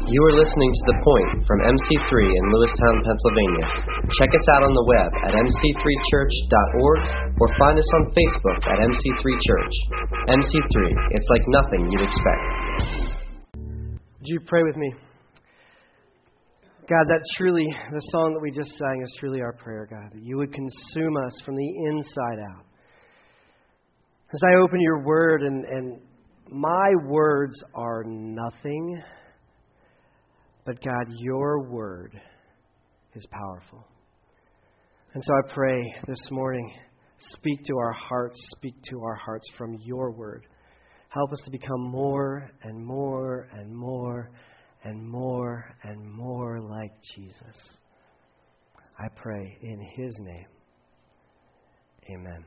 You are listening to The Point from MC3 in Lewistown, Pennsylvania. Check us out on the web at mc3church.org or find us on Facebook at MC3 Church. MC3, it's like nothing you'd expect. Would you pray with me? God, the song that we just sang is truly our prayer, God, that you would consume us from the inside out. As I open your word, and my words are nothing, but God, your word is powerful. And so I pray this morning, speak to our hearts from your word. Help us to become more and more and more and more and more like Jesus. I pray in his name. Amen.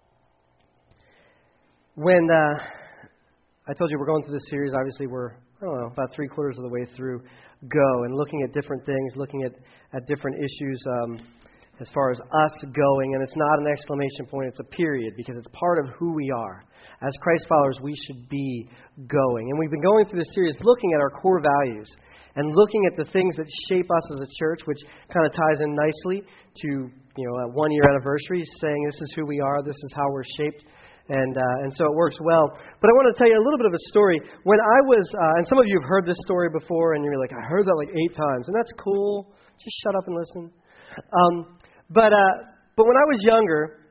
When I told you we're going through this series, obviously we're, about 3/4 of the way through Go, and looking at different things, looking at different issues as far as us going. And it's not an exclamation point, it's a period, because it's part of who we are. As Christ followers, we should be going. And we've been going through this series looking at our core values and looking at the things that shape us as a church, which kind of ties in nicely to a 1-year anniversary, saying this is who we are, this is how we're shaped. And so it works well. But I want to tell you a little bit of a story. When I was, and some of you have heard this story before, and you're like, I heard that like 8 times, and that's cool. Just shut up and listen. But when I was younger,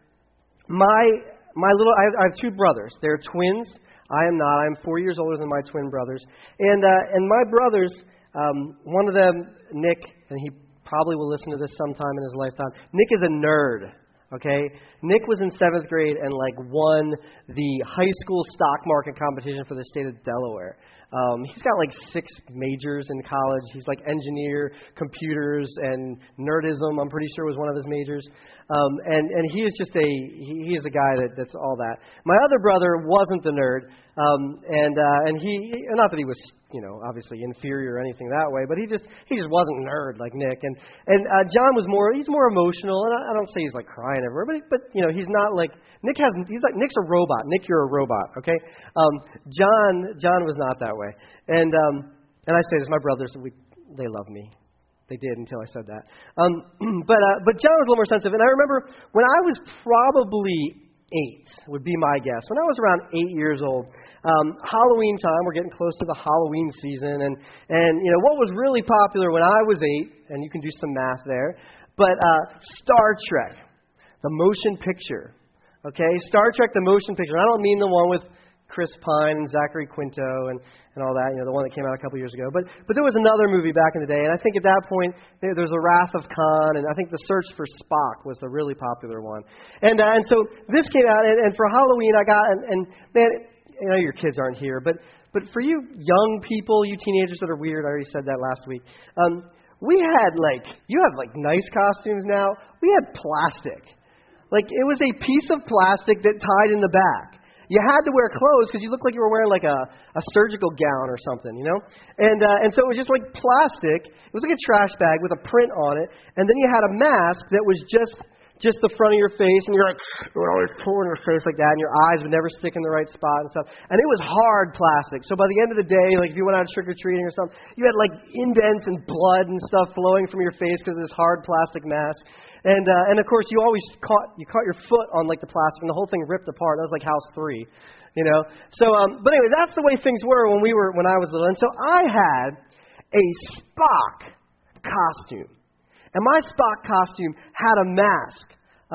I have 2 brothers. They're twins. I am not. I'm 4 years older than my twin brothers. And my brothers, one of them, Nick, and he probably will listen to this sometime in his lifetime. Nick is a nerd. Okay, Nick was in 7th grade and won the high school stock market competition for the state of Delaware. He's got 6 majors in college. He's engineer, computers, and nerdism, I'm pretty sure was one of his majors. And he is just he is a guy that's all that. My other brother wasn't the nerd, and he, not that he was obviously inferior or anything that way, but he just wasn't a nerd like Nick. And John was he's more emotional, and I don't say he's crying everywhere, but he's not Nick Nick's a robot. Nick, you're a robot, okay? John was not that way. And I say this, my brothers, they love me. They did until I said that. But John was a little more sensitive. And I remember when I was probably 8, would be my guess. When I was around 8 years old, Halloween time, we're getting close to the Halloween season. And what was really popular when I was 8, and you can do some math there, but Star Trek, the motion picture. Okay, Star Trek, the motion picture. I don't mean the one with Chris Pine and Zachary Quinto and all that, the one that came out a couple years ago. But there was another movie back in the day, and I think at that point there was The Wrath of Khan, and I think The Search for Spock was the really popular one. And so this came out, and for Halloween I got, and man, I know your kids aren't here, but for you young people, you teenagers that are weird, I already said that last week, we had you have nice costumes now. We had plastic. It was a piece of plastic that tied in the back. You had to wear clothes because you looked like you were wearing a surgical gown or something, And so it was just plastic. It was like a trash bag with a print on it. And then you had a mask that was just the front of your face, and you would always pull in your face like that, and your eyes would never stick in the right spot and stuff. And it was hard plastic. So by the end of the day, if you went out trick-or-treating or something, you had indents and blood and stuff flowing from your face because of this hard plastic mask. And of course, you always caught your foot on the plastic, and the whole thing ripped apart. That was like House 3, So, but anyway, that's the way things were when I was little. And so I had a Spock costume. And my Spock costume had a mask.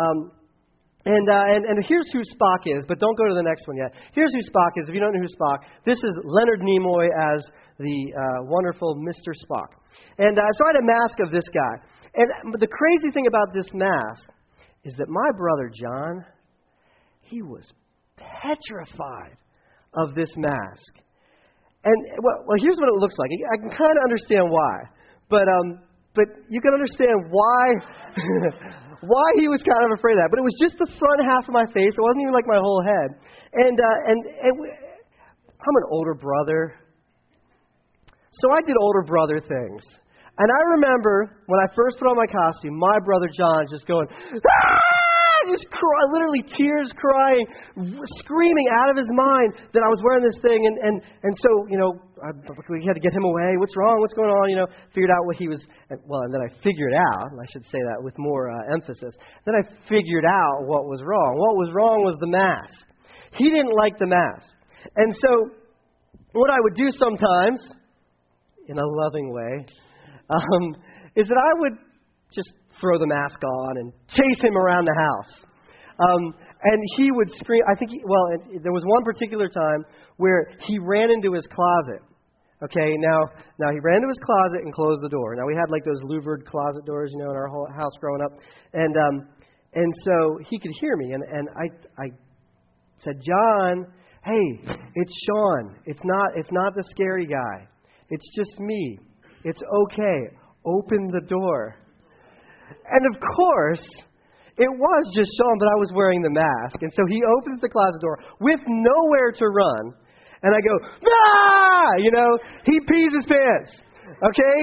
And here's who Spock is, but don't go to the next one yet. Here's who Spock is. If you don't know who Spock, this is Leonard Nimoy as the wonderful Mr. Spock. And so I had a mask of this guy. And the crazy thing about this mask is that my brother John, he was petrified of this mask. And well, here's what it looks like. I can kind of understand why, but you can understand why he was kind of afraid of that. But it was just the front half of my face. It wasn't even my whole head. And I'm an older brother, so I did older brother things. And I remember when I first put on my costume, my brother John just going, "Ah!" just literally tears, crying, screaming out of his mind that I was wearing this thing. And so, we had to get him away. What's wrong? What's going on? Figured out what he was, and then I figured out, and I should say that with more emphasis, then I figured out what was wrong. What was wrong was the mask. He didn't like the mask. And so, what I would do sometimes, in a loving way, is that I would just throw the mask on and chase him around the house. And he would scream. There was one particular time where he ran into his closet. Okay, now he ran into his closet and closed the door. Now we had like those louvered closet doors, in our whole house growing up, and so he could hear me. And I said, John, hey, it's Sean. It's not the scary guy. It's just me. It's okay. Open the door. And of course, it was just Sean, but I was wearing the mask. And so he opens the closet door with nowhere to run. And I go, ah! He pees his pants. Okay?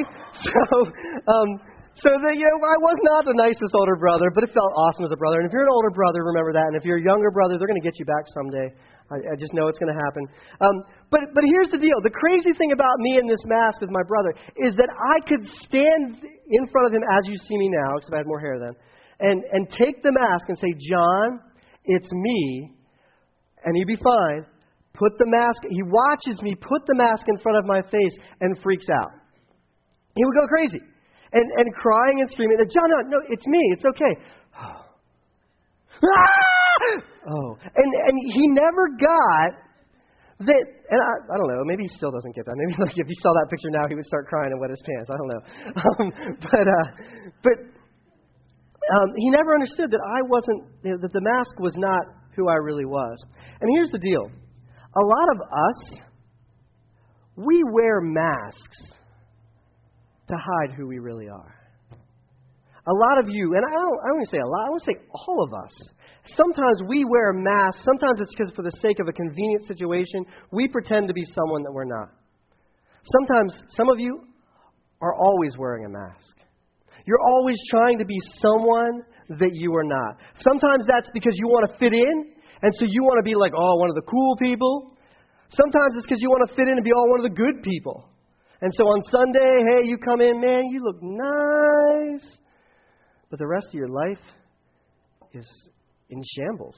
So I was not the nicest older brother, but it felt awesome as a brother. And if you're an older brother, remember that. And if you're a younger brother, they're going to get you back someday. I just know it's going to happen. But here's the deal. The crazy thing about me in this mask with my brother is that I could stand in front of him as you see me now, except I had more hair then, and take the mask and say, John, it's me, and he'd be fine. Put the mask. He watches me put the mask in front of my face and freaks out. He would go crazy and crying and screaming. John, no, it's me. It's okay. Oh, and he never got that. And I don't know. Maybe he still doesn't get that. Maybe if he saw that picture now, he would start crying and wet his pants. I don't know. But he never understood that I wasn't. That the mask was not who I really was. And here's the deal: a lot of us, we wear masks to hide who we really are. A lot of you, and I don't want to say a lot, I want to say all of us. Sometimes we wear masks. Sometimes it's because for the sake of a convenient situation, we pretend to be someone that we're not. Sometimes some of you are always wearing a mask. You're always trying to be someone that you are not. Sometimes that's because you want to fit in, and so you want to be like, one of the cool people. Sometimes it's because you want to fit in and be one of the good people. And so on Sunday, hey, you come in, man, you look nice. But the rest of your life is in shambles.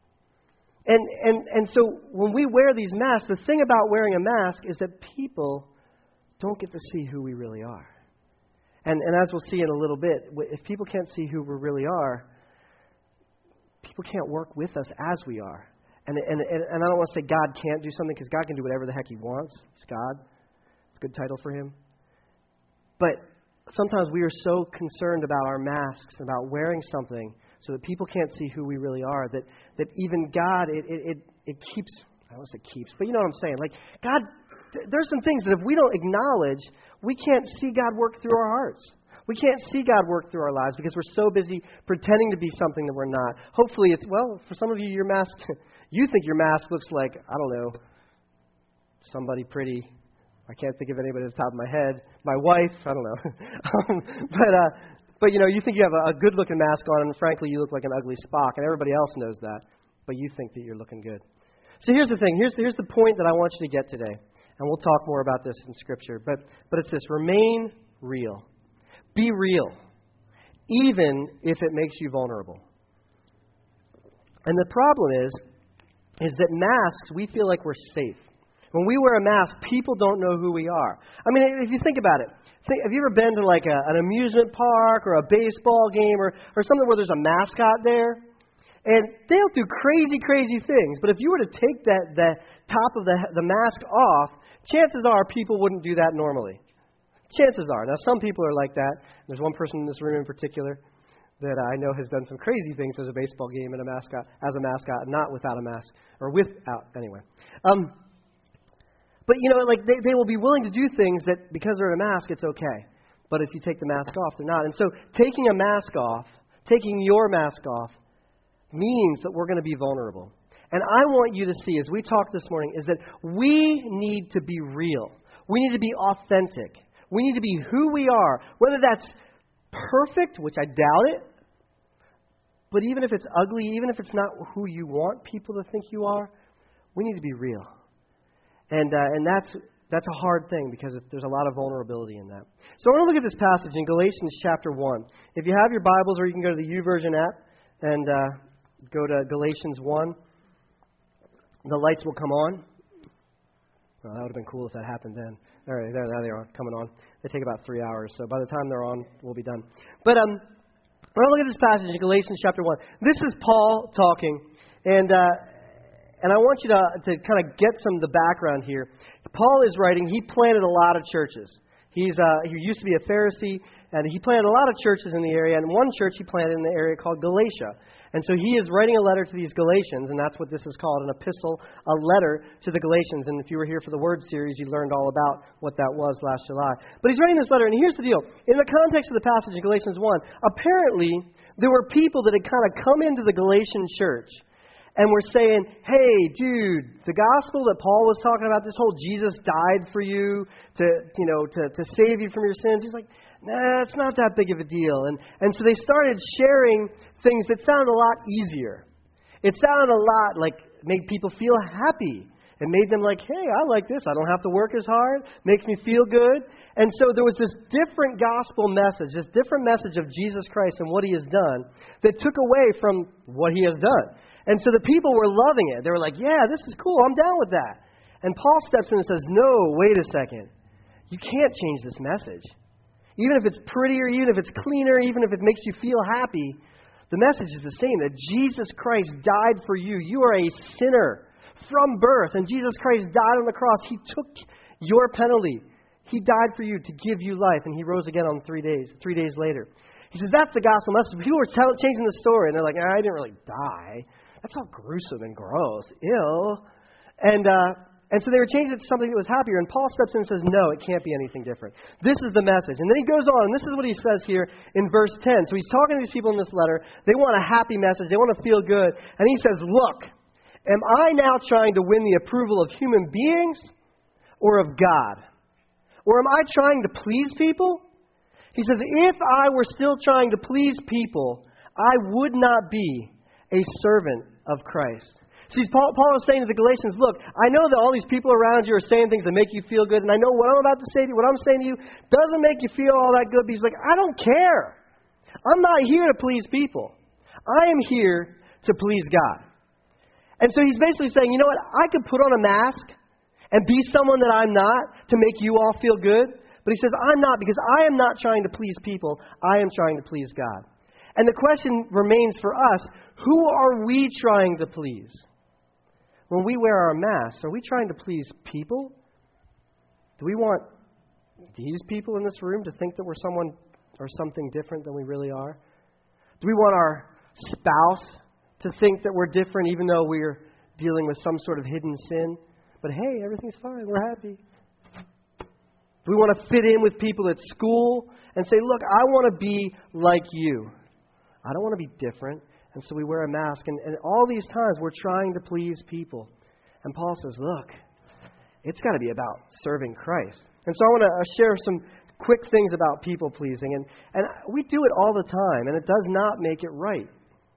And so when we wear these masks, the thing about wearing a mask is that people don't get to see who we really are. And as we'll see in a little bit, if people can't see who we really are, people can't work with us as we are. And I don't want to say God can't do something, because God can do whatever the heck He wants. He's God. It's a good title for Him. But sometimes we are so concerned about our masks, about wearing something so that people can't see who we really are, that even God, it keeps, I don't want to say keeps, but you know what I'm saying. Like, God, there's some things that if we don't acknowledge, we can't see God work through our hearts. We can't see God work through our lives because we're so busy pretending to be something that we're not. Hopefully for some of you, your mask, you think your mask looks like, I don't know, somebody pretty. I can't think of anybody at the top of my head. My wife, I don't know. But you think you have a good-looking mask on, and frankly, you look like an ugly Spock, and everybody else knows that. But you think that you're looking good. So here's the thing. Here's the point that I want you to get today. And we'll talk more about this in Scripture. But it's this: remain real. Be real, even if it makes you vulnerable. And the problem is that masks, we feel like we're safe. When we wear a mask, people don't know who we are. I mean, if you think about it, have you ever been to like an amusement park or a baseball game or something where there's a mascot there? And they'll do crazy, crazy things. But if you were to take the top of the mask off, chances are people wouldn't do that normally. Chances are. Now, some people are like that. There's one person in this room in particular that I know has done some crazy things as a baseball game and as a mascot, not without a mask, or without, anyway. But, they will be willing to do things that because they're in a mask, it's okay. But if you take the mask off, they're not. And so taking a mask off, taking your mask off, means that we're going to be vulnerable. And I want you to see, as we talk this morning, is that we need to be real. We need to be authentic. We need to be who we are, whether that's perfect, which I doubt it, But even if it's ugly, even if it's not who you want people to think you are, we need to be real. And that's a hard thing because there's a lot of vulnerability in that. So I want to look at this passage in Galatians chapter 1. If you have your Bibles, or you can go to the YouVersion app and go to Galatians 1. The lights will come on. Well, that would have been cool if that happened then. All right, there they are, coming on. They take about 3 hours, so by the time they're on, we'll be done. But we're going to look at this passage in Galatians chapter 1. This is Paul talking, and I want you to kind of get some of the background here. Paul is writing. He planted a lot of churches. He used to be a Pharisee, and he planted a lot of churches in the area. And one church he planted in the area called Galatia. And so he is writing a letter to these Galatians, and that's what this is called, an epistle, a letter to the Galatians. And if you were here for the Word series, you learned all about what that was last July. But he's writing this letter, and here's the deal. In the context of the passage in Galatians 1, apparently there were people that had kind of come into the Galatian church and were saying, hey, dude, the gospel that Paul was talking about, this whole Jesus died for you to save you from your sins. He's like, nah, it's not that big of a deal. And so they started sharing things that sounded a lot easier. It sounded a lot like made people feel happy. It made them like, hey, I like this. I don't have to work as hard. Makes me feel good. And so there was this different gospel message, this different message of Jesus Christ and what He has done that took away from what He has done. And so the people were loving it. They were like, yeah, this is cool. I'm down with that. And Paul steps in and says, no, wait a second. You can't change this message. Even if it's prettier, even if it's cleaner, even if it makes you feel happy, the message is the same, that Jesus Christ died for you. You are a sinner from birth, and Jesus Christ died on the cross. He took your penalty. He died for you to give you life, and He rose again on 3 days later. He says, that's the gospel message. People were changing the story, and they're like, I didn't really die. That's all gruesome and gross. Ew. And so they were changing it to something that was happier. And Paul steps in and says, no, it can't be anything different. This is the message. And then he goes on, and this is what he says here in verse 10. So he's talking to these people in this letter. They want a happy message. They want to feel good. And he says, look, am I now trying to win the approval of human beings or of God? Or am I trying to please people? He says, if I were still trying to please people, I would not be a servant of Christ. See, Paul is saying to the Galatians, look, I know that all these people around you are saying things that make you feel good, and I know what I'm about to say to you, what I'm saying to you doesn't make you feel all that good, but he's like, I don't care. I'm not here to please people. I am here to please God. And so he's basically saying, you know what, I could put on a mask and be someone that I'm not to make you all feel good, but he says, I'm not, because I am not trying to please people, I am trying to please God. And the question remains for us, who are we trying to please? When we wear our masks, are we trying to please people? Do we want these people in this room to think that we're someone or something different than we really are? Do we want our spouse to think that we're different even though we're dealing with some sort of hidden sin? But hey, everything's fine, we're happy. Do we want to fit in with people at school and say, look, I want to be like you. I don't want to be different. And so we wear a mask. And all these times we're trying to please people. And Paul says, look, it's got to be about serving Christ. And so I want to share some quick things about people pleasing. And we do it all the time. And it does not make it right.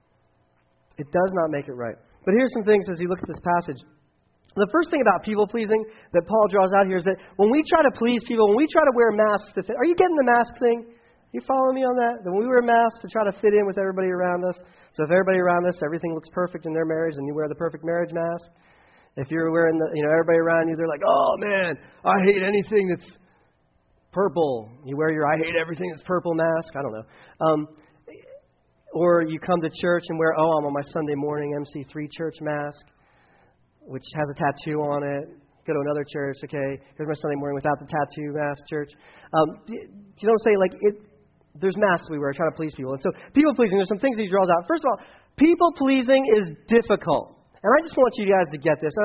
It does not make it right. But here's some things as you look at this passage. The first thing about people pleasing that Paul draws out here is that when we try to please people, when we try to wear masks to fit, are you getting the mask thing? You follow me on that? When we wear masks to try to fit in with everybody around us. So if everybody around us, everything looks perfect in their marriage, and you wear the perfect marriage mask. If you're wearing everybody around you, they're like, oh man, I hate anything that's purple. You wear your I hate everything that's purple mask. I don't know. Or you come to church and wear, I'm on my Sunday morning MC3 church mask, which has a tattoo on it. Go to another church, okay, here's my Sunday morning without the tattoo mask church. You don't say, there's masks we wear trying to please people. And so people-pleasing, there's some things that he draws out. First of all, people-pleasing is difficult. And I just want you guys to get this.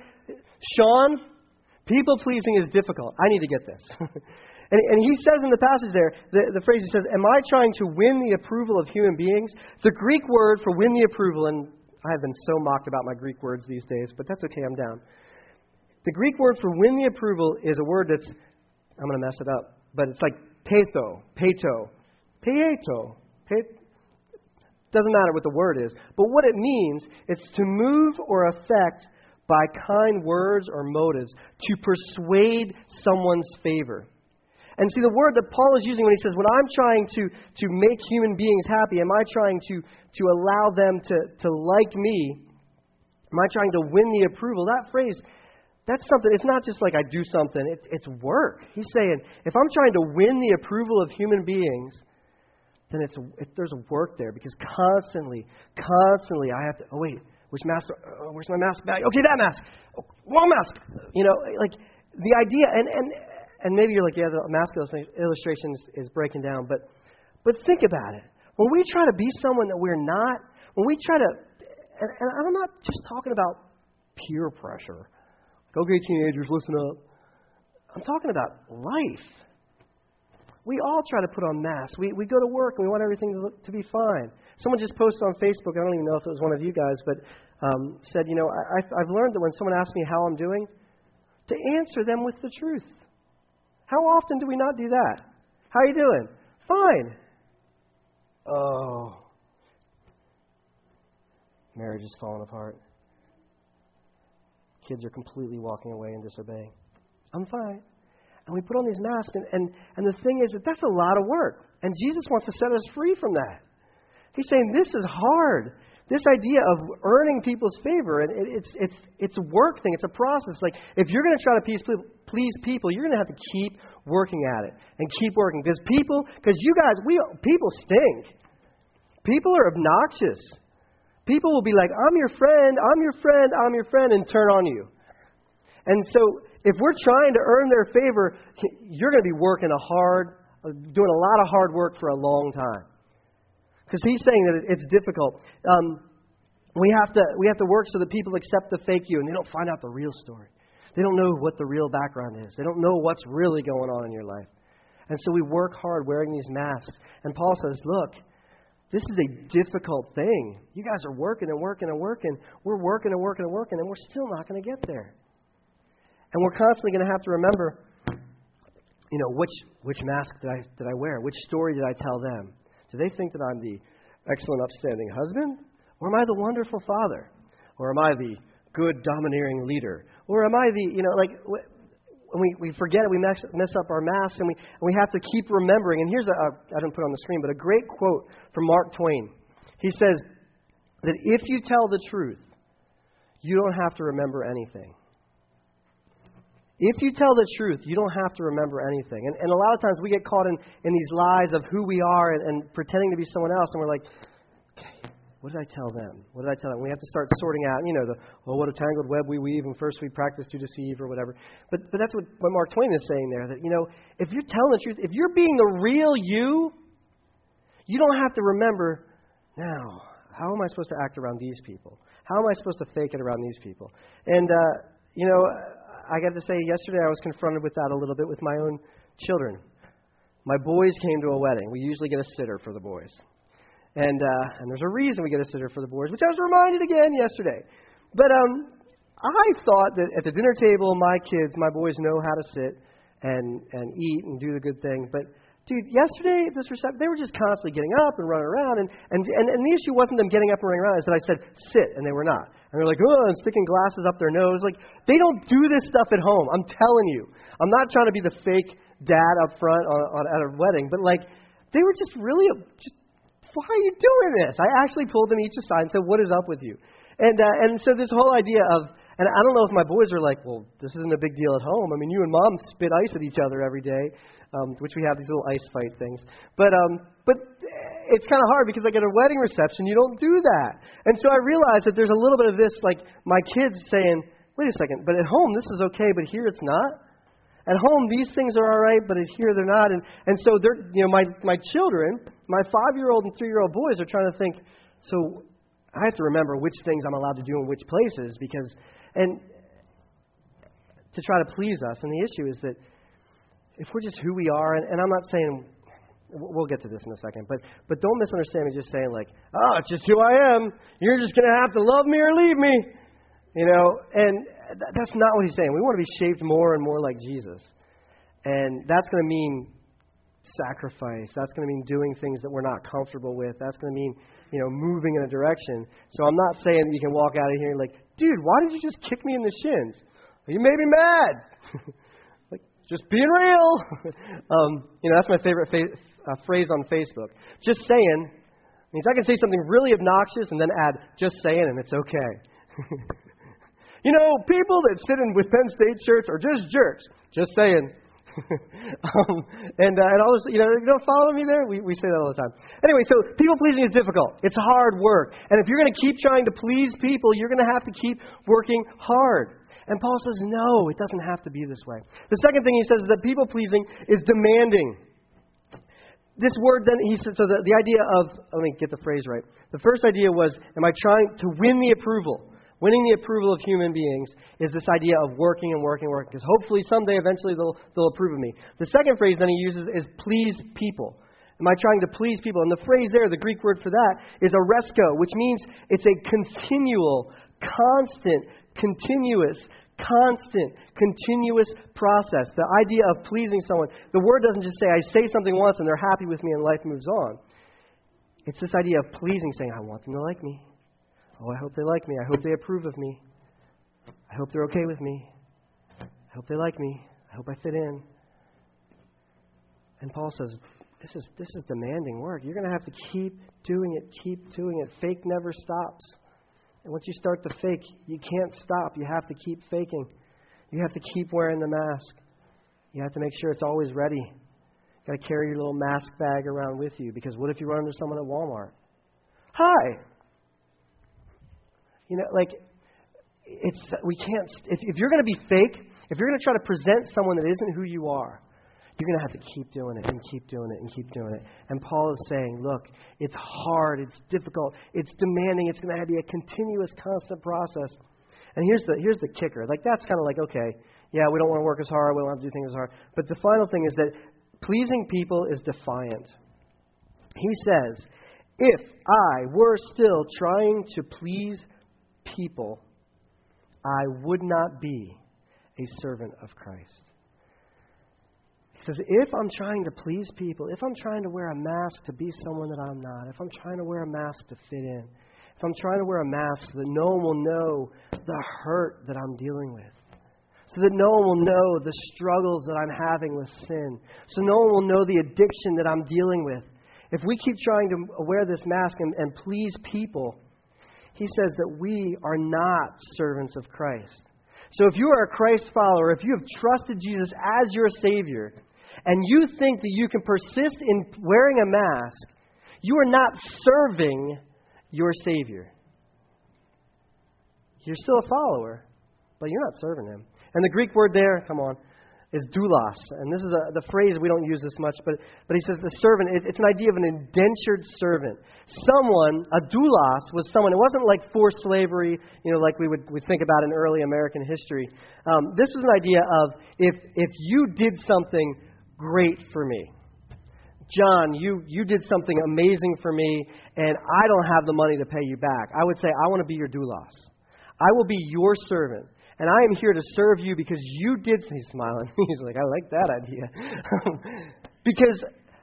Sean, people-pleasing is difficult. I need to get this. and he says in the passage there, the phrase he says, am I trying to win the approval of human beings? The Greek word for win the approval, and I have been so mocked about my Greek words these days, but that's okay, I'm down. The Greek word for win the approval is a word that's, I'm going to mess it up, but it's like peto. Doesn't matter what the word is. But what it means is to move or affect by kind words or motives to persuade someone's favor. And see, the word that Paul is using when he says, when I'm trying to make human beings happy, am I trying to allow them to like me? Am I trying to win the approval? That phrase, that's something, it's not just like I do something, it's work. He's saying, if I'm trying to win the approval of human beings, then there's a work there, because constantly I have to, oh wait, where's my mask bag? Okay, that mask. Oh, wrong mask. Like the idea, and maybe you're like, yeah, the mask illustration is breaking down, but think about it. When we try to be someone that we're not, when we try to, and I'm not just talking about peer pressure. Like, okay, teenagers, listen up. I'm talking about life. We all try to put on masks. We go to work and we want everything to be fine. Someone just posted on Facebook, I don't even know if it was one of you guys, but said, I've learned that when someone asks me how I'm doing, to answer them with the truth. How often do we not do that? How are you doing? Fine. Oh. Marriage is falling apart. Kids are completely walking away and disobeying. I'm fine. And we put on these masks, and the thing is that that's a lot of work. And Jesus wants to set us free from that. He's saying this is hard. This idea of earning people's favor, and it's a work thing. It's a process. Like, if you're going to try to please people, you're going to have to keep working at it and keep working. Because you guys, people stink. People are obnoxious. People will be like, I'm your friend, and turn on you. And so, if we're trying to earn their favor, you're going to be doing a lot of hard work for a long time. Because he's saying that it's difficult. We have to work so that people accept the fake you, and they don't find out the real story. They don't know what the real background is. They don't know what's really going on in your life. And so we work hard wearing these masks. And Paul says, look, this is a difficult thing. You guys are working and working and working. We're working and working and working, and we're still not going to get there. And we're constantly going to have to remember, which mask did I wear? Which story did I tell them? Do they think that I'm the excellent, upstanding husband? Or am I the wonderful father? Or am I the good, domineering leader? Or am I when we forget it, we mess up our masks, and we have to keep remembering. And here's I didn't put it on the screen, but a great quote from Mark Twain. He says that if you tell the truth, you don't have to remember anything. If you tell the truth, you don't have to remember anything. And a lot of times we get caught in these lies of who we are and pretending to be someone else. And we're like, okay, what did I tell them? What did I tell them? We have to start sorting out, what a tangled web we weave, and first we practice to deceive or whatever. But that's what Mark Twain is saying there, that, if you're telling the truth, if you're being the real you, you don't have to remember, now, how am I supposed to act around these people? How am I supposed to fake it around these people? And, I got to say, yesterday I was confronted with that a little bit with my own children. My boys came to a wedding. We usually get a sitter for the boys. And there's a reason we get a sitter for the boys, which I was reminded again yesterday. But I thought that at the dinner table, my boys know how to sit and eat and do the good thing. But, dude, yesterday, they were just constantly getting up and running around. And the issue wasn't them getting up and running around. It's that I said, sit, and they were not. And they're like, and sticking glasses up their nose. Like, they don't do this stuff at home. I'm telling you. I'm not trying to be the fake dad up front at a wedding. But, they were just really, why are you doing this? I actually pulled them each aside and said, what is up with you? And so this whole idea of, and I don't know if my boys are like, well, this isn't a big deal at home. I mean, you and Mom spit ice at each other every day, which we have these little ice fight things. But it's kind of hard because at a wedding reception, you don't do that. And so I realized that there's a little bit of this, like my kids saying, wait a second, but at home this is okay, but here it's not. At home these things are all right, but here they're not. And so they're, my children, my 5-year-old and 3-year-old boys are trying to think, so I have to remember which things I'm allowed to do in which places and to try to please us. And the issue is that if we're just who we are, and I'm not saying, we'll get to this in a second, but don't misunderstand me just saying it's just who I am. You're just going to have to love me or leave me. And that's not what he's saying. We want to be shaped more and more like Jesus. And that's going to mean sacrifice. That's going to mean doing things that we're not comfortable with. That's going to mean, moving in a direction. So I'm not saying that you can walk out of here like, dude, why did you just kick me in the shins? You made me mad. Like, just being real. That's my favorite phrase on Facebook. Just saying means I can say something really obnoxious and then add just saying and it's okay. People that sit in with Penn State shirts are just jerks. Just saying. And all this, you don't follow me there? We say that all the time. Anyway, so people pleasing is difficult. It's hard work. And if you're going to keep trying to please people, you're going to have to keep working hard. And Paul says, no, it doesn't have to be this way. The second thing he says is that people pleasing is demanding. This word then, he said, so the idea of, let me get the phrase right. The first idea was, am I trying to win the approval? Winning the approval of human beings is this idea of working and working and working. Because hopefully someday, eventually, they'll approve of me. The second phrase then he uses is please people. Am I trying to please people? And the phrase there, the Greek word for that, is aresko, which means it's a continual, constant, continuous process. The idea of pleasing someone. The word doesn't just say, I say something once and they're happy with me and life moves on. It's this idea of pleasing, saying, I want them to like me. Oh, I hope they like me. I hope they approve of me. I hope they're okay with me. I hope they like me. I hope I fit in. And Paul says, this is demanding work. You're going to have to keep doing it. Fake never stops. And once you start to fake, you can't stop. You have to keep faking. You have to keep wearing the mask. You have to make sure it's always ready. You've got to carry your little mask bag around with you, because what if you run into someone at Walmart? Hi. We can't. If you're going to be fake, if you're going to try to present someone that isn't who you are, you're going to have to keep doing it and keep doing it and keep doing it. And Paul is saying, look, it's hard, it's difficult, it's demanding, it's going to be a continuous, constant process. And here's the kicker. That's kind of okay, yeah, we don't want to work as hard, we don't have to do things as hard. But the final thing is that pleasing people is defiant. He says, if I were still trying to please people, I would not be a servant of Christ. He says, if I'm trying to please people, if I'm trying to wear a mask to be someone that I'm not, if I'm trying to wear a mask to fit in, if I'm trying to wear a mask so that no one will know the hurt that I'm dealing with, so that no one will know the struggles that I'm having with sin, so no one will know the addiction that I'm dealing with, if we keep trying to wear this mask and please people, he says that we are not servants of Christ. So if you are a Christ follower, if you have trusted Jesus as your Savior, and you think that you can persist in wearing a mask, you are not serving your Savior. You're still a follower, but you're not serving Him. And the Greek word there, is doulos. And this is the phrase, we don't use this much, but he says the servant, it's an idea of an indentured servant. Someone, a doulos, was someone, it wasn't like forced slavery, like we would think about in early American history. This was an idea of, if you did something great for me, John, you did something amazing for me, and I don't have the money to pay you back, I would say, I want to be your doulos. I will be your servant. And I am here to serve you because you did. He's smiling. He's like, I like that idea. because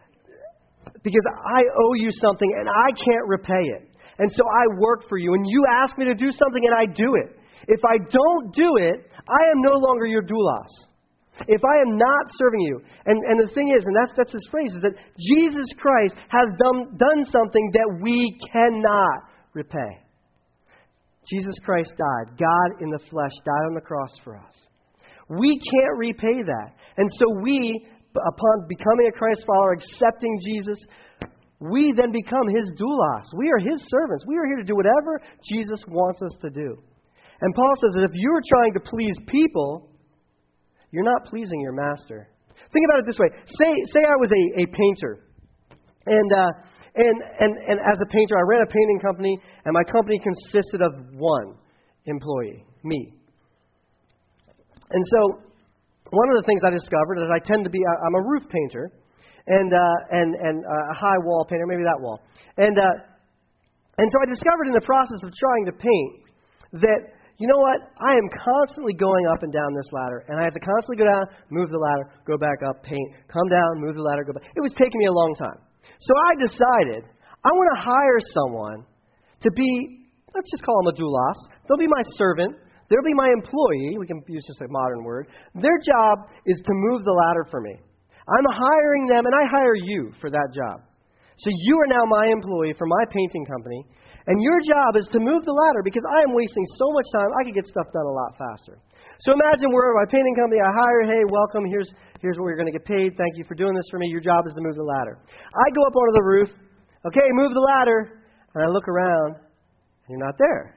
I owe you something and I can't repay it. And so I work for you. And you ask me to do something and I do it. If I don't do it, I am no longer your doulos. If I am not serving you. And the thing is, and that's his phrase, is that Jesus Christ has done something that we cannot repay. Jesus Christ died. God in the flesh died on the cross for us. We can't repay that. And so we, upon becoming a Christ follower, accepting Jesus, we then become His doulos. We are His servants. We are here to do whatever Jesus wants us to do. And Paul says that if you're trying to please people, you're not pleasing your master. Think about it this way. Say I was a painter. And as a painter, I ran a painting company, and my company consisted of one employee, me. And so one of the things I discovered is I'm a roof painter and a high wall painter, maybe that wall. And so I discovered in the process of trying to paint that you know what? I am constantly going up and down this ladder, and I have to constantly go down, move the ladder, go back up, paint, come down, move the ladder, go back. It was taking me a long time. So I decided I want to hire someone to be, let's just call them a doulos. They'll be my servant. They'll be my employee. We can use just a modern word. Their job is to move the ladder for me. I'm hiring them, and I hire you for that job. So you are now my employee for my painting company, and your job is to move the ladder because I am wasting so much time, I could get stuff done a lot faster. So imagine we're my painting company, I hire, hey, welcome, here's where you're going to get paid, thank you for doing this for me, your job is to move the ladder. I go up onto the roof, okay, move the ladder, and I look around, and you're not there.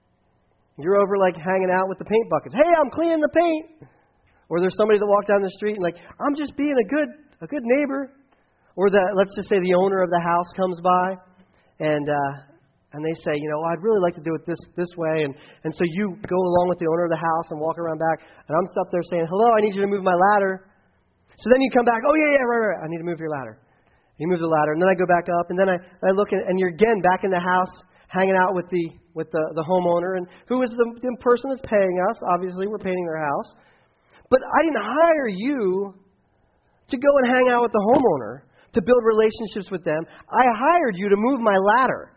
You're over like hanging out with the paint buckets. Hey, I'm cleaning the paint. Or there's somebody that walked down the street and like, I'm just being a good neighbor. Or let's just say the owner of the house comes by and they say, you know, I'd really like to do it this way. And so you go along with the owner of the house and walk around back. And I'm up there saying, hello, I need you to move my ladder. So then you come back, oh, yeah, right. I need to move your ladder. You move the ladder. And then I go back up. And then I look, and you're again back in the house hanging out with the homeowner. And who is the person that's paying us? Obviously, we're painting their house. But I didn't hire you to go and hang out with the homeowner, to build relationships with them. I hired you to move my ladder.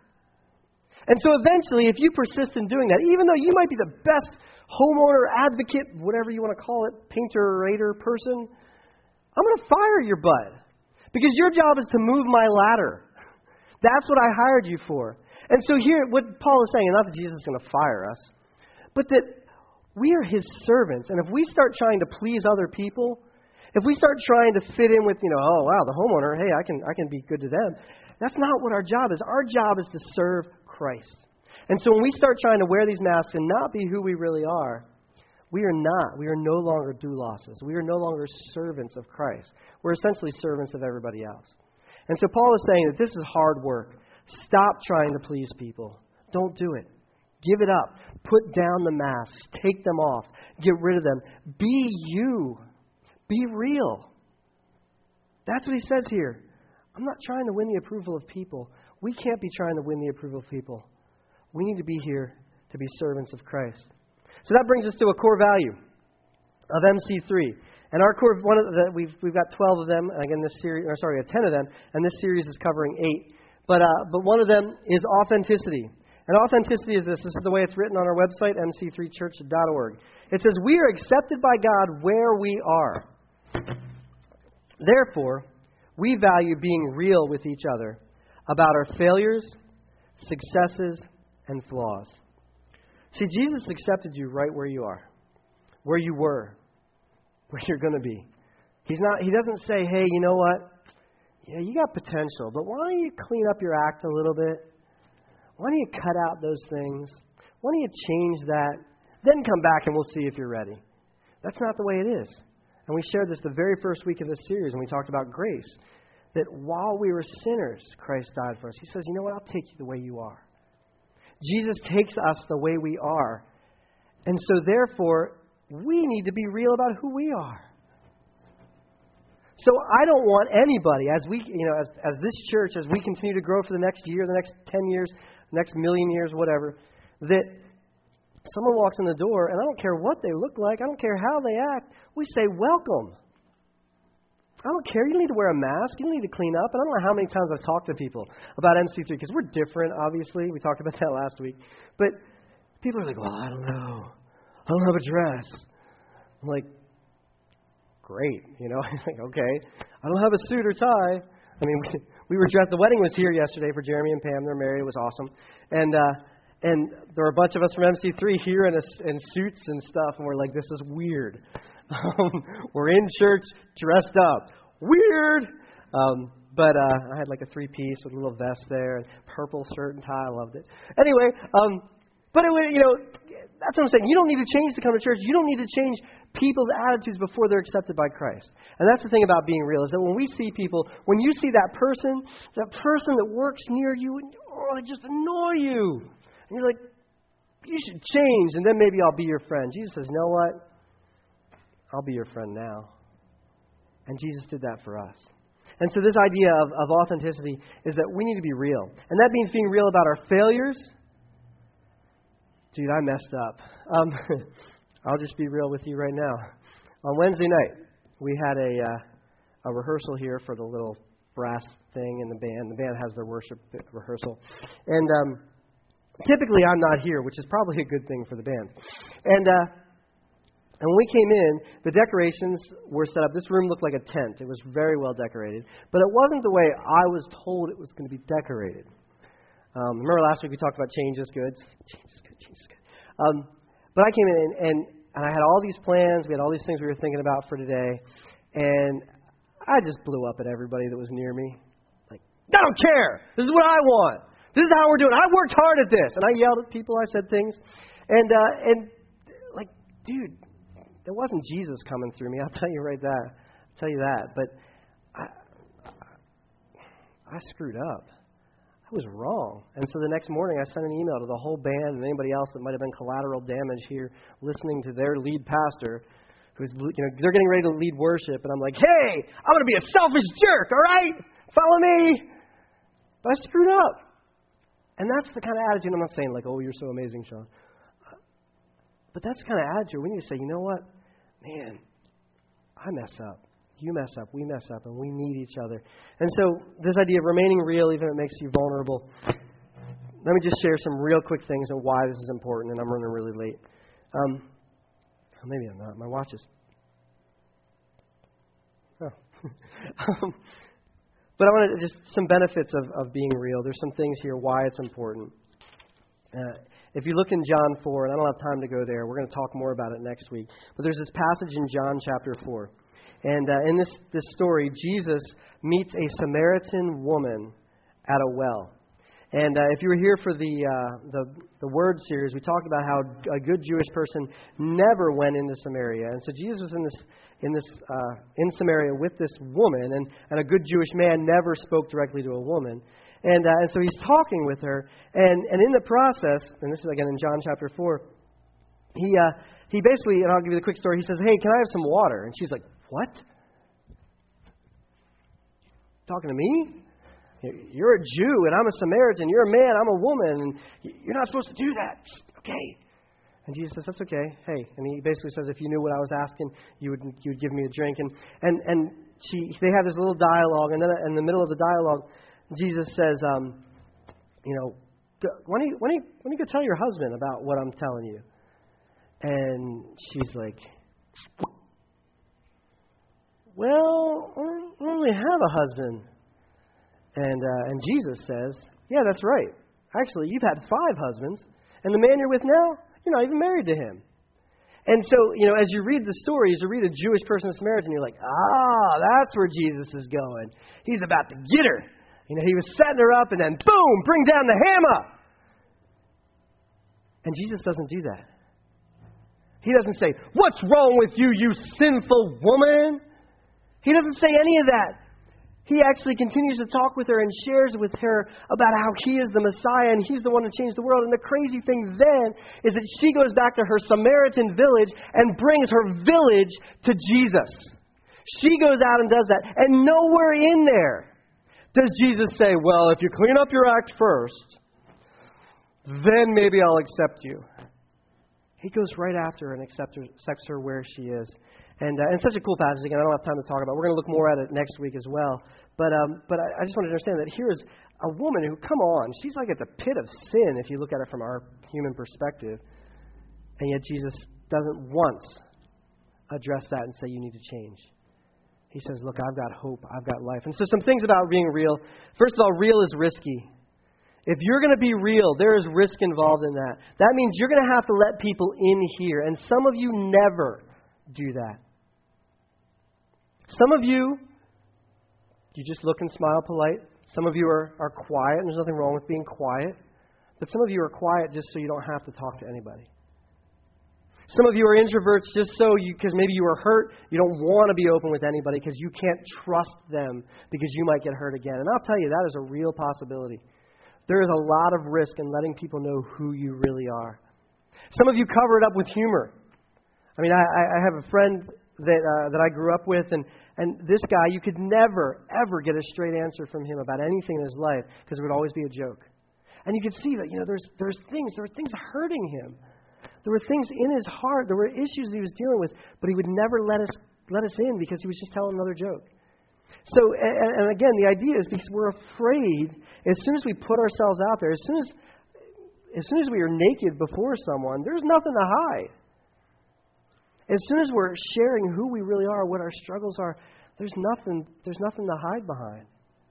And so eventually, if you persist in doing that, even though you might be the best homeowner advocate, whatever you want to call it, painter, raider person, I'm going to fire your butt. Because your job is to move my ladder. That's what I hired you for. And so here, what Paul is saying, and not that Jesus is going to fire us, but that we are his servants. And if we start trying to please other people, if we start trying to fit in with, oh, wow, the homeowner, hey, I can be good to them. That's not what our job is. Our job is to serve Christ. And so when we start trying to wear these masks and not be who we really are, we are not. We are no longer doulos. We are no longer servants of Christ. We're essentially servants of everybody else. And so Paul is saying that this is hard work. Stop trying to please people. Don't do it. Give it up. Put down the masks. Take them off. Get rid of them. Be you. Be real. That's what he says here. I'm not trying to win the approval of people. We can't be trying to win the approval of people. We need to be here to be servants of Christ. So that brings us to a core value of MC3. And our core, we've got 12 of them. Again, 10 of them, and this series is covering 8. But one of them is authenticity. And authenticity is this. This is the way it's written on our website, mc3church.org. It says, we are accepted by God where we are. Therefore, we value being real with each other about our failures, successes, and flaws. See, Jesus accepted you right where you are, where you were, where you're going to be. He doesn't say, hey, you know what? Yeah, you got potential, but why don't you clean up your act a little bit? Why don't you cut out those things? Why don't you change that? Then come back and we'll see if you're ready. That's not the way it is. And we shared this the very first week of this series when we talked about grace. That while we were sinners, Christ died for us. He says, you know what? I'll take you the way you are. Jesus takes us the way we are. And so therefore, we need to be real about who we are. So I don't want anybody, as we, as this church, as we continue to grow for the next year, the next 10 years, the next million years, whatever, that someone walks in the door, and I don't care what they look like, I don't care how they act, we say, welcome. I don't care. You don't need to wear a mask. You don't need to clean up. And I don't know how many times I've talked to people about MC3, because we're different, obviously. We talked about that last week. But people are like, well, I don't know. I don't have a dress. I'm like, great. I'm like, okay. I don't have a suit or tie. I mean, we were dressed. The wedding was here yesterday for Jeremy and Pam. They're married. It was awesome. And there were a bunch of us from MC3 here in suits and stuff. And we're like, this is weird. We're in church dressed up. Weird. But I had like a 3-piece with a little vest there, and purple shirt and tie. I loved it. Anyway, but it was, that's what I'm saying. You don't need to change to come to church. You don't need to change people's attitudes before they're accepted by Christ. And that's the thing about being real, is that when we see people, when you see that person that works near you, and they just annoy you. And you're like, you should change, and then maybe I'll be your friend. Jesus says, you know what? I'll be your friend now. And Jesus did that for us. And so this idea of authenticity is that we need to be real. And that means being real about our failures Dude, I messed up. I'll just be real with you right now. On Wednesday night, we had a rehearsal here for the little brass thing in the band. The band has their worship rehearsal. And typically I'm not here, which is probably a good thing for the band. And when we came in, the decorations were set up. This room looked like a tent. It was very well decorated. But it wasn't the way I was told it was going to be decorated. Remember last week we talked about change is good? Change is good, change is good. But I came in and I had all these plans. We had all these things we were thinking about for today. And I just blew up at everybody that was near me. Like, I don't care. This is what I want. This is how we're doing. I worked hard at this. And I yelled at people. I said things. And like, dude, it wasn't Jesus coming through me. I'll tell you that. But I screwed up. I was wrong. And so the next morning I sent an email to the whole band and anybody else that might have been collateral damage here listening to their lead pastor who's, they're getting ready to lead worship. And I'm like, hey, I'm going to be a selfish jerk, all right? Follow me. But I screwed up. And that's the kind of attitude. I'm not saying like, oh, you're so amazing, Sean. But that's the kind of attitude. We need to say, you know what? Man, I mess up. You mess up. We mess up. And we need each other. And so this idea of remaining real, even if it makes you vulnerable, let me just share some real quick things on why this is important. And I'm running really late. Maybe I'm not. My watch is. Oh. But I want to just some benefits of being real. There's some things here why it's important. If you look in John 4, and I don't have time to go there, we're going to talk more about it next week. But there's this passage in John chapter 4. And in this story, Jesus meets a Samaritan woman at a well. And if you were here for the Word series, we talked about how a good Jewish person never went into Samaria. And so Jesus was in Samaria with this woman, and a good Jewish man never spoke directly to a woman. And so he's talking with her, and in the process, and this is again in John chapter 4, he basically, and I'll give you the quick story, he says, hey, can I have some water? And she's like, what? Talking to me? You're a Jew, and I'm a Samaritan. You're a man, I'm a woman, and you're not supposed to do that. Okay. And Jesus says, that's okay. Hey. And he basically says, if you knew what I was asking, you would give me a drink. And they have this little dialogue, and then in the middle of the dialogue, Jesus says, why don't you go tell your husband about what I'm telling you? And she's like, well, I don't really have a husband. And Jesus says, yeah, that's right. Actually, you've had 5 husbands, and the man you're with now, you're not even married to him. And so, as you read the story, as you read a Jewish person, a Samaritan, you're like, that's where Jesus is going. He's about to get her. He was setting her up, and then, boom, bring down the hammer. And Jesus doesn't do that. He doesn't say, what's wrong with you, you sinful woman? He doesn't say any of that. He actually continues to talk with her and shares with her about how he is the Messiah and he's the one to change the world. And the crazy thing then is that she goes back to her Samaritan village and brings her village to Jesus. She goes out and does that. And nowhere in there does Jesus say, well, if you clean up your act first, then maybe I'll accept you. He goes right after her and accepts her where she is. And such a cool passage. Again, I don't have time to talk about it. We're going to look more at it next week as well. But I just want to understand that here is a woman who, come on, she's like at the pit of sin if you look at it from our human perspective. And yet Jesus doesn't once address that and say, you need to change. He says, look, I've got hope. I've got life. And so some things about being real. First of all, real is risky. If you're going to be real, there is risk involved in that. That means you're going to have to let people in here. And some of you never do that. Some of you just look and smile polite. Some of you are quiet, and there's nothing wrong with being quiet. But some of you are quiet just so you don't have to talk to anybody. Some of you are introverts just because maybe you were hurt, you don't want to be open with anybody because you can't trust them because you might get hurt again. And I'll tell you, that is a real possibility. There is a lot of risk in letting people know who you really are. Some of you cover it up with humor. I mean, I have a friend that I grew up with, and this guy, you could never, ever get a straight answer from him about anything in his life because it would always be a joke. And you could see that, there were things hurting him. There were things in his heart. There were issues he was dealing with, but he would never let us in because he was just telling another joke. So, and again, the idea is because we're afraid, as soon as we put ourselves out there, as soon as we are naked before someone, there's nothing to hide. As soon as we're sharing who we really are, what our struggles are, there's nothing to hide behind.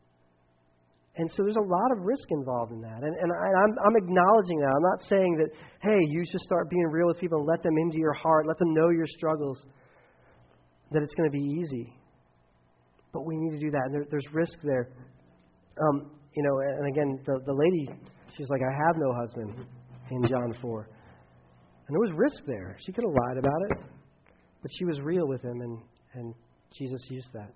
And so there's a lot of risk involved in that. And I'm acknowledging that. I'm not saying that, hey, you should start being real with people and let them into your heart, let them know your struggles, that it's going to be easy. But we need to do that. And there's risk there. And again, the lady, she's like, I have no husband in John 4. And there was risk there. She could have lied about it. But she was real with him, and Jesus used that.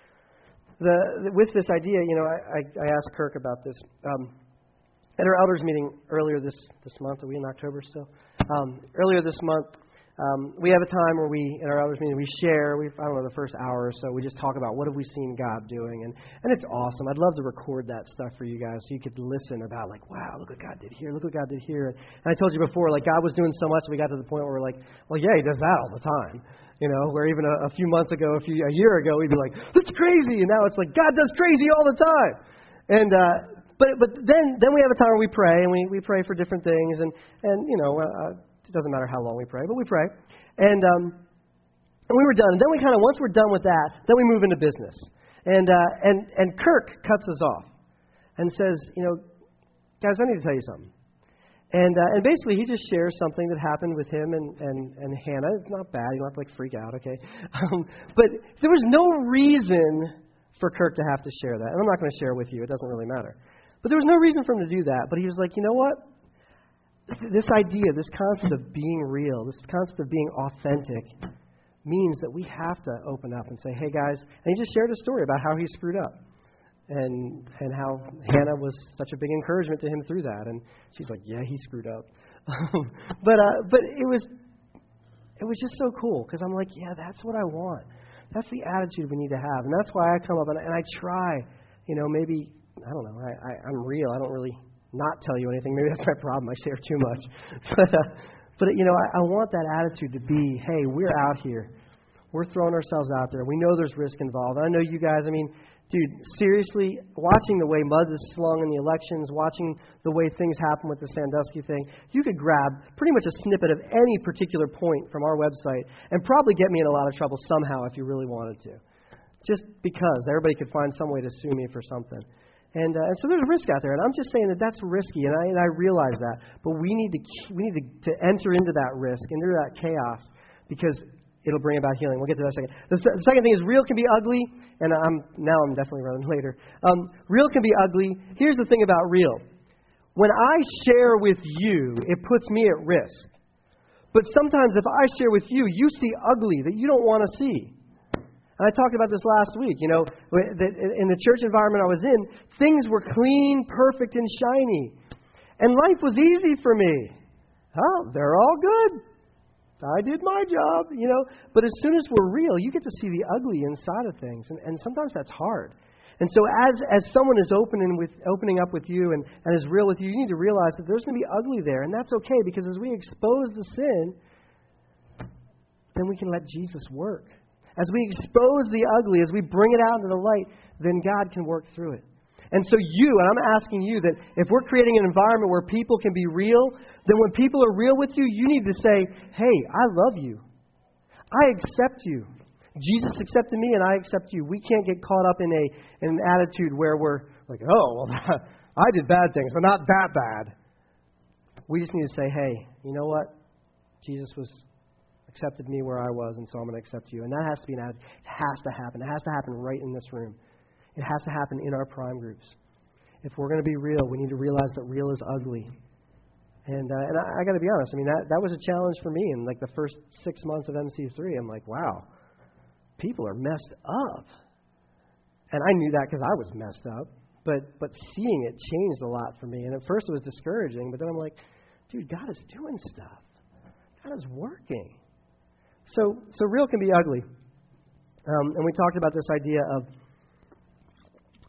With this idea, I asked Kirk about this. At our elders meeting earlier this month, are we in October still? Earlier this month, we have a time where in our elders meeting, we share, the first hour or so, we just talk about what have we seen God doing. And it's awesome. I'd love to record that stuff for you guys so you could listen about, wow, look what God did here, look what God did here. And I told you before, God was doing so much, we got to the point where we're like, well, yeah, He does that all the time. Where even a few months ago, a year ago, we'd be like, that's crazy. And now it's like, God does crazy all the time. And but then we have a time where we pray, and we pray for different things. And it doesn't matter how long we pray, but we pray. And we were done. And then we once we're done with that, then we move into business. And Kirk cuts us off and says, guys, I need to tell you something. And basically, he just shares something that happened with him and Hannah. It's not bad. You don't have to freak out, okay? But there was no reason for Kirk to have to share that. And I'm not going to share it with you. It doesn't really matter. But there was no reason for him to do that. But he was like, you know what? This idea, this concept of being real, this concept of being authentic means that we have to open up and say, hey, guys. And he just shared a story about how he screwed up. And how Hannah was such a big encouragement to him through that. And she's like, yeah, he screwed up. But it was just so cool because I'm like, yeah, that's what I want. That's the attitude we need to have. And that's why I come up and I try, maybe, I don't know, I'm real. I don't really not tell you anything. Maybe that's my problem. I share too much. But I want that attitude to be, hey, we're out here. We're throwing ourselves out there. We know there's risk involved. I know you guys, dude, seriously, watching the way mud is slung in the elections, watching the way things happen with the Sandusky thing, you could grab pretty much a snippet of any particular point from our website and probably get me in a lot of trouble somehow if you really wanted to. Just because everybody could find some way to sue me for something. And so there's risk out there, and I'm just saying that that's risky, and I realize that. But we need to enter into that risk, into that chaos, because it'll bring about healing. We'll get to that in a second. The second thing is real can be ugly, and I'm definitely running later. Real can be ugly. Here's the thing about real. When I share with you, it puts me at risk. But sometimes if I share with you, you see ugly that you don't want to see. And I talked about this last week. That in the church environment I was in, things were clean, perfect, and shiny. And life was easy for me. Oh, they're all good. I did my job, But as soon as we're real, you get to see the ugly inside of things. And sometimes that's hard. And so as someone is opening up with you and is real with you, you need to realize that there's going to be ugly there. And that's okay, because as we expose the sin, then we can let Jesus work. As we expose the ugly, as we bring it out into the light, then God can work through it. And so and I'm asking you that if we're creating an environment where people can be real, then when people are real with you, you need to say, hey, I love you. I accept you. Jesus accepted me and I accept you. We can't get caught up in an attitude where we're like, oh, well, I did bad things, but not that bad. We just need to say, hey, you know what? Jesus accepted me where I was, and so I'm going to accept you. And that has to be an attitude. It has to happen. It has to happen right in this room. It has to happen in our prime groups. If we're going to be real, we need to realize that real is ugly. And I got to be honest. That was a challenge for me in the first 6 months of MC3. I'm like, wow, people are messed up. And I knew that because I was messed up. But seeing it changed a lot for me. And at first it was discouraging, but then I'm like, dude, God is doing stuff. God is working. So real can be ugly. And we talked about this idea of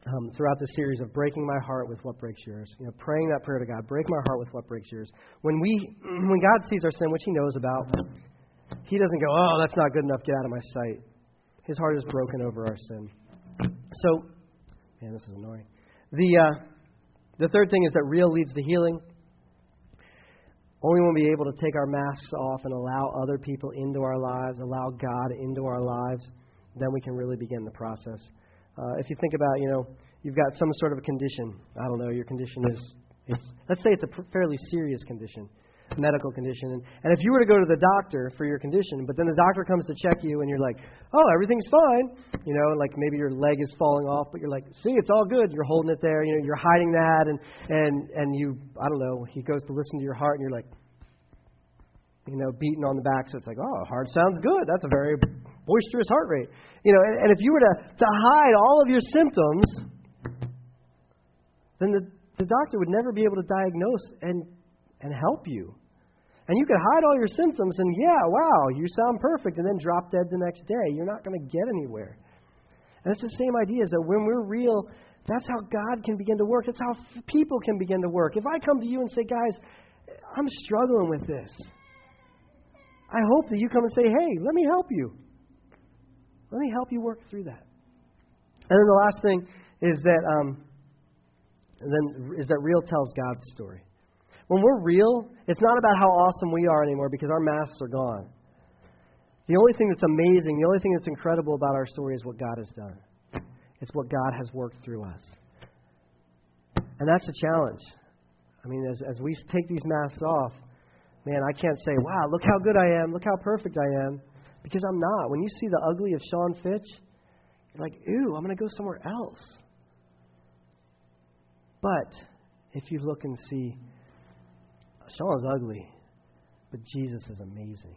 throughout the series of breaking my heart with what breaks yours. Praying that prayer to God, break my heart with what breaks yours. When God sees our sin, which He knows about, He doesn't go, oh, that's not good enough, get out of my sight. His heart is broken over our sin. So, man, this is annoying. The third thing is that real leads to healing. Only when we're able to take our masks off and allow other people into our lives, allow God into our lives, then we can really begin the process. If you think about, you've got some sort of a condition. I don't know, your condition is let's say it's a fairly serious condition, medical condition. And if you were to go to the doctor for your condition, but then the doctor comes to check you and you're like, oh, everything's fine. Like maybe your leg is falling off, but you're like, see, it's all good. You're holding it there. You're hiding that. And you, I don't know, he goes to listen to your heart and you're like, beating on the back. So it's like, oh, heart sounds good. That's a very boisterous heart rate. And if you were to hide all of your symptoms, then the doctor would never be able to diagnose and help you. And you could hide all your symptoms and, yeah, wow, you sound perfect, and then drop dead the next day. You're not going to get anywhere. And it's the same idea, is that when we're real, that's how God can begin to work. That's how people can begin to work. If I come to you and say, guys, I'm struggling with this, I hope that you come and say, hey, let me help you. Let me help you work through that. And then the last thing is that real tells God's story. When we're real, it's not about how awesome we are anymore because our masks are gone. The only thing that's amazing, the only thing that's incredible about our story is what God has done. It's what God has worked through us. And that's a challenge. I mean, as we take these masks off, man, I can't say, wow, look how good I am, look how perfect I am, because I'm not. When you see the ugly of Sean Fitch, you're like, ew, I'm going to go somewhere else. But if you look and see, Sean's ugly, but Jesus is amazing,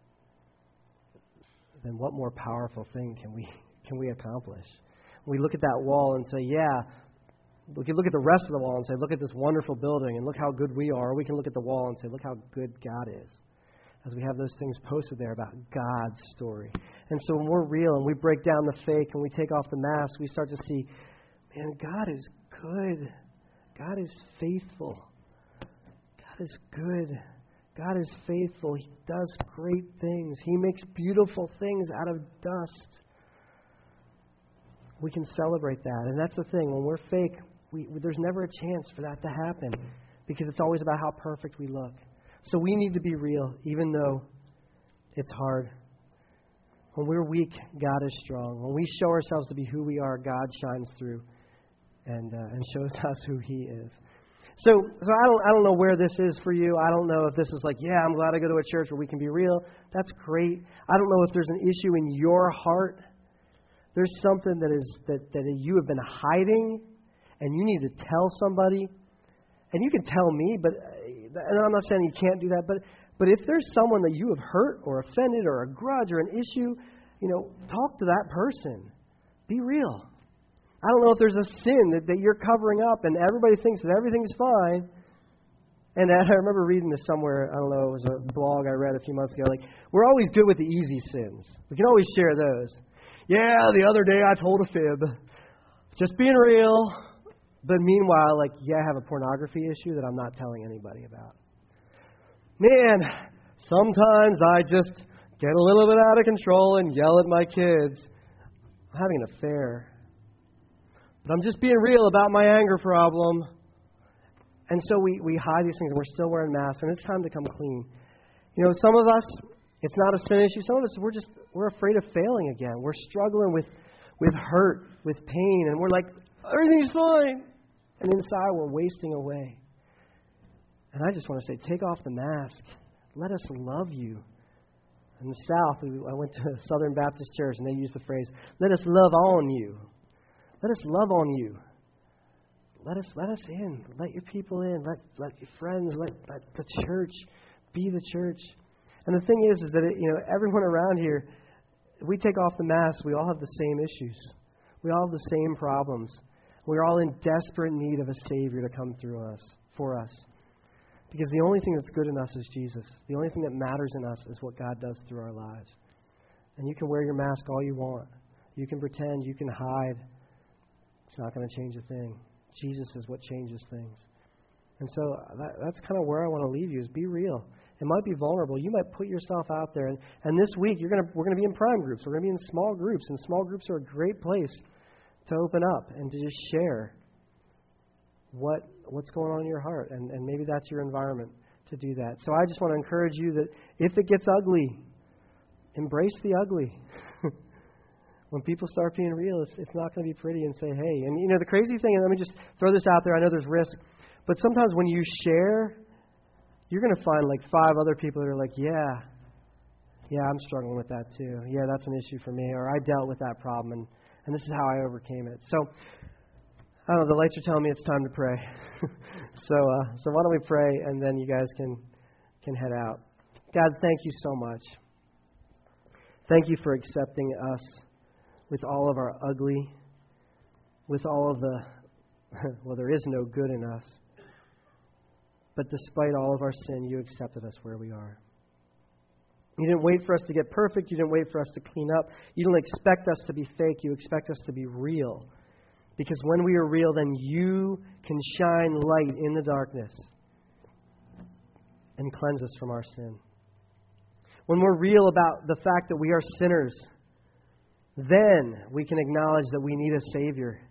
then what more powerful thing can we accomplish? We look at that wall and say, yeah, we can look at the rest of the wall and say, look at this wonderful building and look how good we are. Or we can look at the wall and say, look how good God is. As we have those things posted there about God's story. And so when we're real and we break down the fake and we take off the mask, we start to see, man, God is good. God is faithful. God is good. God is faithful. He does great things. He makes beautiful things out of dust. We can celebrate that. And that's the thing. When we're fake, there's never a chance for that to happen because it's always about how perfect we look. So we need to be real, even though it's hard. When we're weak, God is strong. When we show ourselves to be who we are, God shines through and shows us who He is. So I don't know where this is for you. I don't know if this is like, yeah, I'm glad I go to a church where we can be real. That's great. I don't know if there's an issue in your heart. There's something that you have been hiding, and you need to tell somebody. And you can tell me, and I'm not saying you can't do that, but if there's someone that you have hurt or offended or a grudge or an issue, talk to that person. Be real. I don't know if there's a sin that you're covering up and everybody thinks that everything's fine. And I remember reading this somewhere, I don't know, it was a blog I read a few months ago, like, we're always good with the easy sins. We can always share those. Yeah, the other day I told a fib. Just being real. But meanwhile, like, yeah, I have a pornography issue that I'm not telling anybody about. Man, sometimes I just get a little bit out of control and yell at my kids. I'm having an affair. But I'm just being real about my anger problem. And so we hide these things and we're still wearing masks, and it's time to come clean. Some of us, it's not a sin issue. Some of us, we're afraid of failing again. We're struggling with hurt, with pain, and we're like, everything's fine. And inside we're wasting away. And I just want to say, take off the mask. Let us love you. In the South, I went to Southern Baptist Church, and they used the phrase, let us love on you. Let us love on you. Let us in. Let your people in. Let your friends, let the church be the church. And the thing is that everyone around here, if we take off the mask, we all have the same issues. We all have the same problems. We're all in desperate need of a Savior to come through us, for us. Because the only thing that's good in us is Jesus. The only thing that matters in us is what God does through our lives. And you can wear your mask all you want. You can pretend, you can hide. It's not going to change a thing. Jesus is what changes things. And so that's kind of where I want to leave you, is be real. It might be vulnerable. You might put yourself out there. And this week, we're going to be in prime groups. We're going to be in small groups. And small groups are a great place to open up and to just share what's going on in your heart. And maybe that's your environment to do that. So I just want to encourage you that if it gets ugly, embrace the ugly. When people start being real, it's not going to be pretty, and say, hey. And, the crazy thing, and let me just throw this out there. I know there's risk. But sometimes when you share, you're going to find like 5 other people that are like, yeah, I'm struggling with that too. Yeah, that's an issue for me. Or I dealt with that problem, and this is how I overcame it. So, I don't know, the lights are telling me it's time to pray. So why don't we pray, and then you guys can head out. God, thank you so much. Thank you for accepting us with all of our ugly, with all of the, well, there is no good in us. But despite all of our sin, you accepted us where we are. You didn't wait for us to get perfect. You didn't wait for us to clean up. You didn't expect us to be fake. You expect us to be real. Because when we are real, then you can shine light in the darkness and cleanse us from our sin. When we're real about the fact that we are sinners, then we can acknowledge that we need a Savior.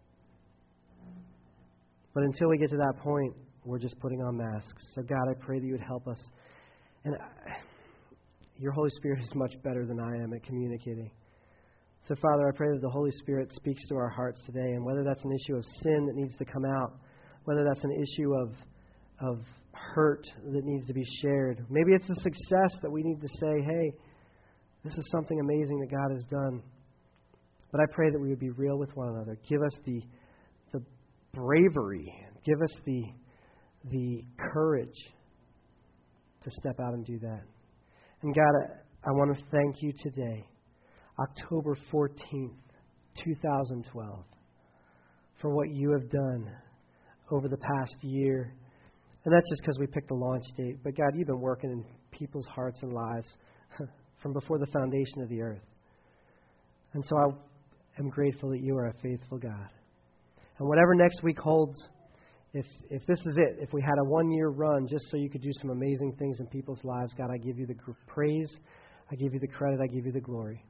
But until we get to that point, we're just putting on masks. So God, I pray that you would help us. And your Holy Spirit is much better than I am at communicating. So Father, I pray that the Holy Spirit speaks to our hearts today. And whether that's an issue of sin that needs to come out, whether that's an issue of hurt that needs to be shared. Maybe it's a success that we need to say, hey, this is something amazing that God has done. But I pray that we would be real with one another. Give us the bravery. Give us the courage to step out and do that. And God, I want to thank you today, October 14th, 2012, for what you have done over the past year. And that's just because we picked the launch date. But God, you've been working in people's hearts and lives from before the foundation of the earth. And so I am grateful that you are a faithful God. And whatever next week holds, if this is it, if we had a 1-year run just so you could do some amazing things in people's lives, God, I give you the praise, I give you the credit, I give you the glory.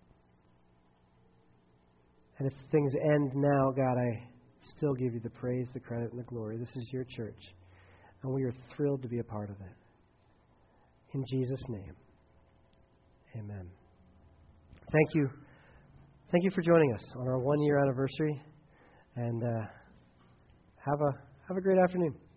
And if things end now, God, I still give you the praise, the credit, and the glory. This is your church, and we are thrilled to be a part of it. In Jesus' name, amen. Thank you. Thank you for joining us on our 1-year anniversary, and have a great afternoon.